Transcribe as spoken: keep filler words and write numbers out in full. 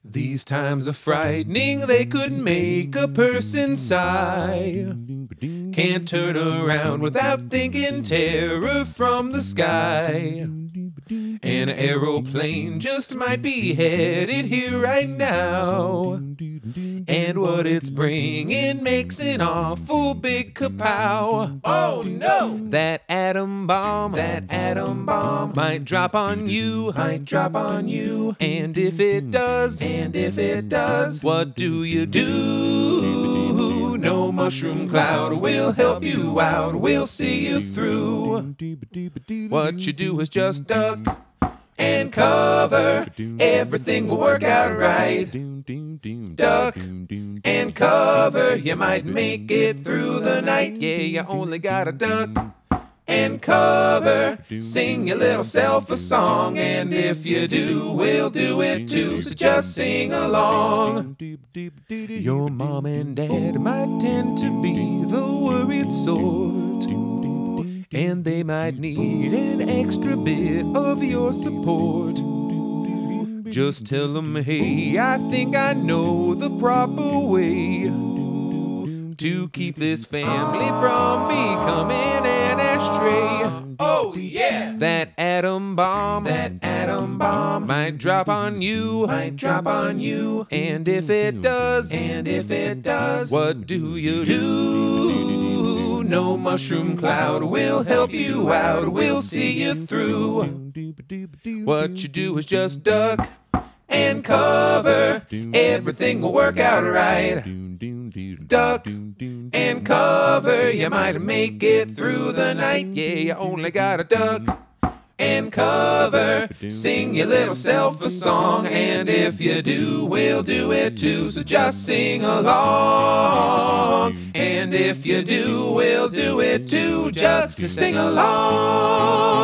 These times are frightening, they could make a person sigh. Can't turn around without thinking terror from the sky. An aeroplane just might be headed here right now. And what it's bringing makes an awful big kapow. Oh no! That atom bomb, that atom bomb might drop on you, might drop on you. And if it does, and if it does, what do you do? No mushroom cloud will help you out, we'll see you through. What you do is just duck and cover, everything will work out right. Duck and cover, you might make it through the night. Yeah, you only gotta duck and cover, sing your little self a song. And if you do, we'll do it too, so just sing along. Your mom and dad might tend to be the worried sort, and they might need an extra bit of your support. Just tell them, hey, I think I know the proper way to keep this family from becoming an ashtray. Oh yeah! That atom bomb, that atom bomb might drop on you, might drop on you. And if it does, and if it does, what do you do? No mushroom cloud will help you out, we'll see you through. What you do is just duck and cover, everything will work out right. Duck and cover, you might make it through the night. Yeah, you only gotta duck and cover, sing your little self a song. And if you do, we'll do it too, so just sing along. And if you do, we'll do it too, just to sing along.